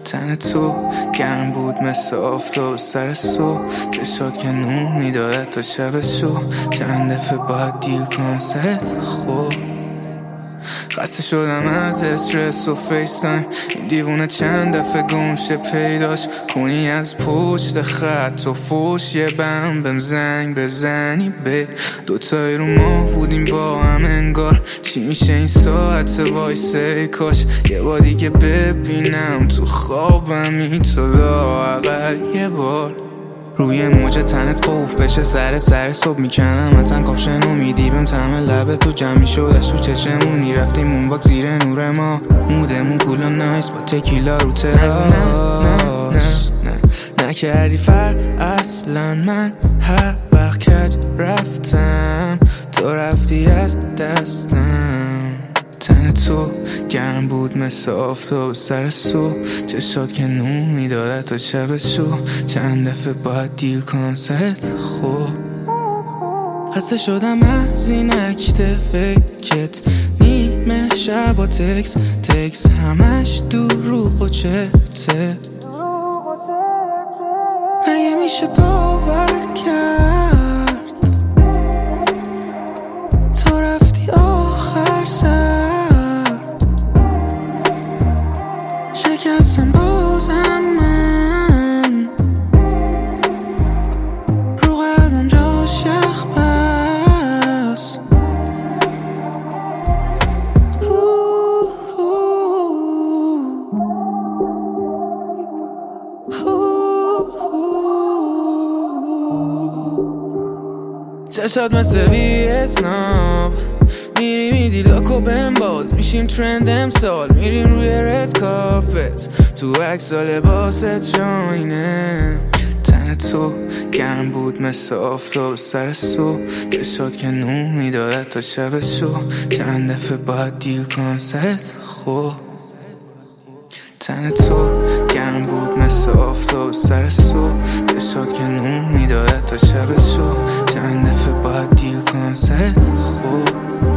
تن تو گرم بود مثل آفتاب سر صبح، چشات که نور میداد تا شب شو. چند دفعه باید دیل کنم سرت خوب. خسته شدم از استرس و فیس تایم، این دیوونه چند دفعه گمشه پیداش کنی از پشت خط و فوش. یه بهم زنگ بزنی به دوتایی رو ما بودیم با هم انگار. چی میشه این ساعت وایسه، کاش یه بار دیگه ببینم تو خوابم تو لااقل یه بار. روی موج تنت خوف بشه سر صبح میکنم حتن کاپشن امیدی بهم طعم لبه تو جمع میشدش تو چشمون. میرفتیم اون واک زیر نور ما، مودمون کول و نایس با تکیلا رو تراس. نکردی فرق اصلا، من هر وقت کج رفتم تو رفتی از دستم. تن تو گرم بود مثل آفتاب سر صبح، چشات که نور میداد تا شب شو. چند دفعه باید دیل کنم سرت خوب. خسته شدم از این اکت فکرت، نیمه شب و تکس همش دروغ و چته. مگه میشه باور کرد تو رفتی آخر سر، شکستم بازم من رو قلبم جاش یخ بس. چشات مثل ویتنام، میری میدی لاکو بهم باز میشیم ترند امسال. میریم روی رد کارپت تو عکس لباست شاینه. تن تو گرم بود مثل آفتاب سر صبح، چشات که نور میداد تا شب شو. چند دفعه باید دیل کنم سرت خوب. تن تو گرم بود مثل آفتاب سر صبح، چشات که نور میداد تا شب شو. چند دفعه باید دیل کنم سرت خوب.